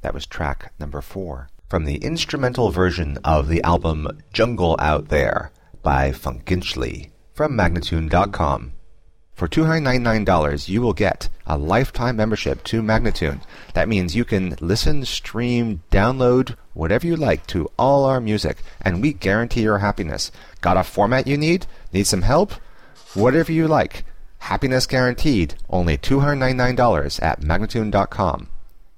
That was track number 4 from the instrumental version of the album Jungle Out There by Funkinchly from Magnatune.com. For $299, you will get a lifetime membership to Magnatune. That means you can listen, stream, download, whatever you like to all our music, and we guarantee your happiness. Got a format you need? Need some help? Whatever you like. Happiness guaranteed. Only $299 at Magnatune.com.